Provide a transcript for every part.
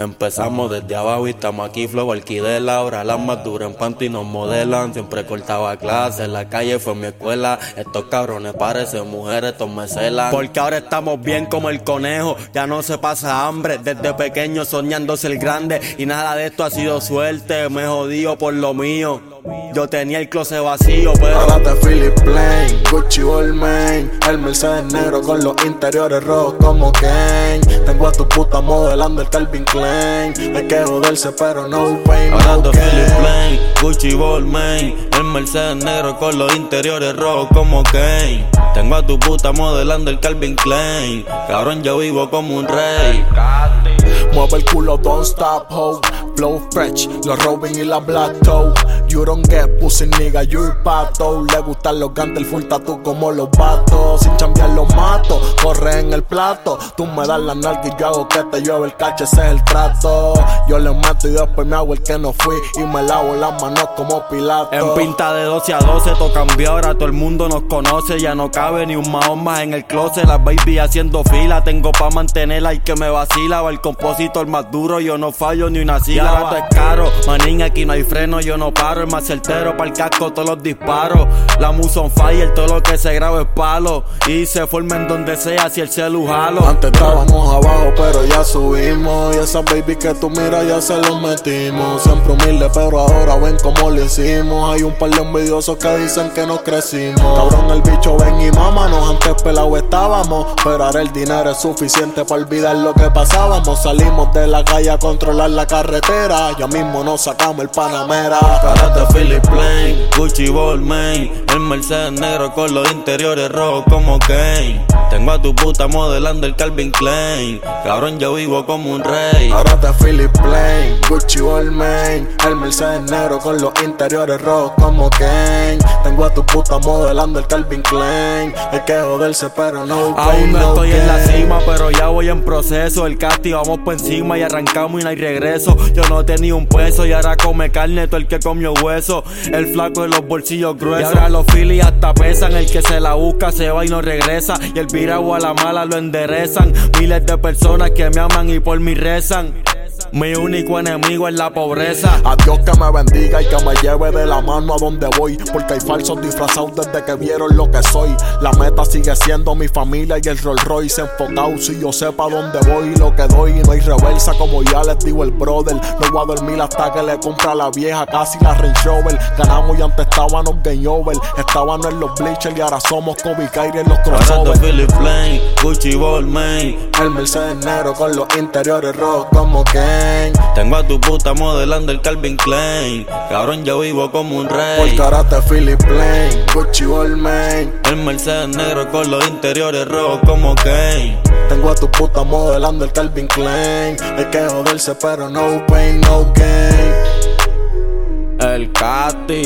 Empezamos desde abajo y estamos aquí, flow alquidela. Ahora las más duras en panty nos modelan. Siempre cortaba clases, en la calle fue mi escuela. Estos cabrones parecen mujeres, estos me celan. Porque ahora estamos bien como el conejo, ya no se pasa hambre. Desde pequeño soñando ser grande, y nada de esto ha sido suerte. Me jodío por lo mío, yo tenía el closet vacío, pero ahora te Philip Plain, Gucci Balmain, el Mercedes negro con los interiores rojos como Kane. Tengo a tu puta modelando el Calvin Klein. Hay que joderse pero no pain, ahora no te gain. Philip Plain, Gucci Balmain, el Mercedes negro con los interiores rojos como Kane. Tengo a tu puta modelando el Calvin Klein. Cabrón, yo vivo como un rey. Mueve el culo, don't stop, ho. Flow fresh, los Robin y la Black Toe. You don't get pussy, nigga, you're pato. Le gustan los gantes, full tattoo como los vatos. Sin chambear los mato, corre en el plato. Tú me das la nalga y yo hago que te llueve el cacho, ese es el trato. Yo le mato y después me hago el que no fui. Y me lavo las manos como Pilato. En pinta de 12 a 12, todo cambió, ahora todo el mundo nos conoce. Ya no cabe ni un mahón más en el closet. Las baby haciendo fila, tengo pa' mantenerla y que me vacila. Va el compositor más duro, yo no fallo ni una sílaba. Esto es caro, manín, aquí no hay freno, yo no paro. El más certero, pa'l casco todos los disparos. La musa on fire, todo lo que se graba es palo. Y se forma en donde sea, si el celu jalo. Antes estábamos abajo, pero ya subimos. Y esas baby que tú miras ya se los metimos. Siempre humilde, pero ahora ven cómo lo hicimos. Hay un par de envidiosos que dicen que no crecimos. Cabrón, el bicho ven y mámanos. Antes pelado estábamos, pero ahora el dinero es suficiente para olvidar lo que pasábamos. Salimos de la calle a controlar la carretera. Ya mismo nos sacamos el Panamera. Karate Philip Plain, Gucci Balmain, el Mercedes negro con los interiores rojos como Kane. Tengo a tu puta modelando el Calvin Klein. Cabrón, yo vivo como un rey. Ahora te Philip Plain, Gucci Balmain, el Mercedes negro con los interiores rojos como Kane. Tengo a tu puta modelando el Calvin Klein. Hay que joderse pero no pain, aún no estoy gain. en la cima, pero ya voy en proceso. El casting vamos por encima y arrancamos y no hay regreso. Yo no tenía un peso y ahora come carne todo el que comió hueso. El flaco de los bolsillos gruesos. Y ahora los Phillies hasta pesan. El que se la busca se va y no regresa. Y el viragua a la mala lo enderezan. Miles de personas que me aman y por mí rezan. Mi único enemigo es la pobreza. A Dios que me bendiga y que me lleve de la mano a donde voy. Porque hay falsos disfrazados desde que vieron lo que soy. La meta sigue siendo mi familia y el Rolls Royce enfocado. Si yo sé pa' dónde voy y lo que doy. Y no hay reversa como ya les digo el brother. No voy a dormir hasta que le compra a la vieja casi la Range Rover. Ganamos y antes estábamos game over. Estábamos en los bleachers y ahora somos Kobe Kyrie en los crossovers. Philip Plain, Gucci Balmain, el Mercedes negro con los interiores rojos como Kane. tengo a tu puta modelando el Calvin Klein. Cabrón, yo vivo como un rey. Por karate Philip Plain, Gucci Balmain, el Mercedes negro con los interiores rojos como Kane. tengo a tu puta modelando el Calvin Klein. Hay que joderse pero no pain, no gain. El Cati,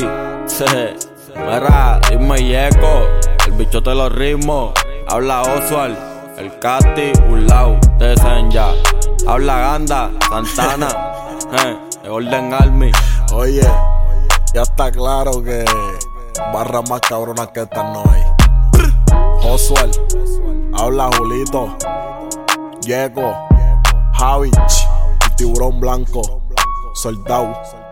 mira, dime Yeco, el bicho de los ritmos. Habla Oswald, el Cati, un lado, ustedes saben ya. Habla Ganda, Santana, de Golden Army. Oye, ya está claro que barras más cabronas que estas no hay. Oswald, habla Julito, Yeco, Javi, el tiburón blanco, Soldado.